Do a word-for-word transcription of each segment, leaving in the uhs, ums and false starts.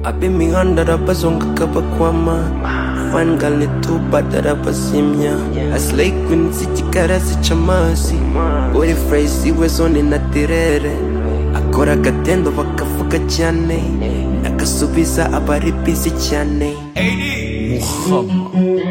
ab'imihanda rabazonga kabakwama fine girl nituba darabasimya aslay queen z'igikara zica amazi body phrase iwe zone natirere akora agatendo bakavuga cyane agasubiza abari busy cyane Muhamma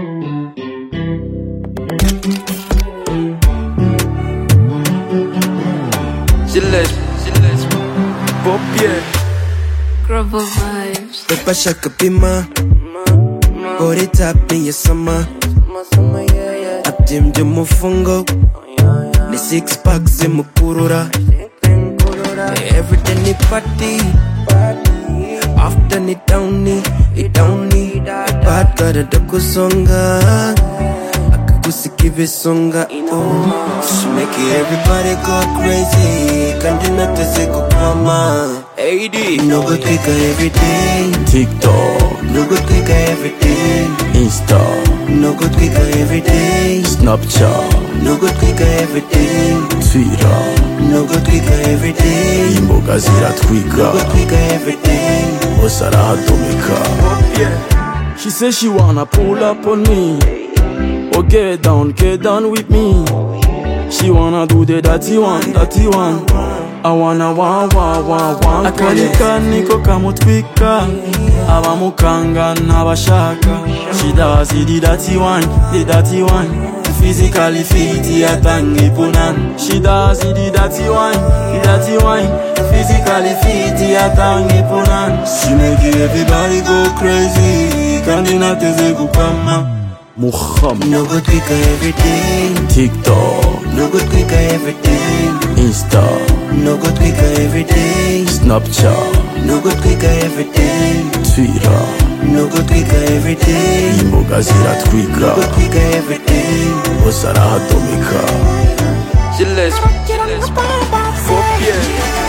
Gillespie, Gillespie, Bopier Global vibes. Pepa shaka pima body top in your summer Abdimbye umufungo ni six packs zimukurura Everyday ni party After ni downy, ni downy Bad girl adakusonga Akakusika ibisonga oh. She make everybody go crazy Kandi nateze kukwama A D No go twika everyday TikTok No go twika everyday Insta No go twika everyday Snapchat No go twika everyday Twitter No go twika everyday Imboga ziratwika No go twika everyday Bose arahadomeka She say she wanna pull up on me Oh get down, get down with me She wanna do the dirty one, dirty one I wanna wa wa wa wa Akalika niko kamutwika Abamukanga n'abashaka She does the dirty one, the dirty one Physically fit yatangi punan She does the dirty one, the dirty one Physically fit yatangi punan She make everybody go crazy Kandi nateze kukama Muhamma No go twika everyday TikTok No go twika everyday Insta No go twika everyday Snapchat No go twika everyday Twitter No go twika everyday Imboga ziratwika No go twika everyday Bose arahadomeka Gillespie, Gillespie, Bopier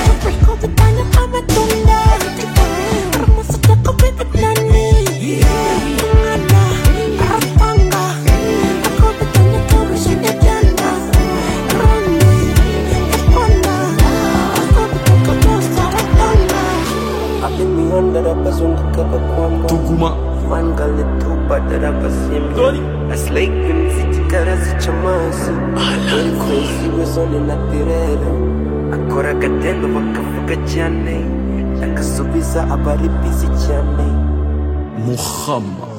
Tuguma Fangale tuba darabasimya Aslay queen z'igikara zica amazi Body crazy we zone natirere Akora agatendo bakavuga cyane Agasubiza abari busy cyane Muhamma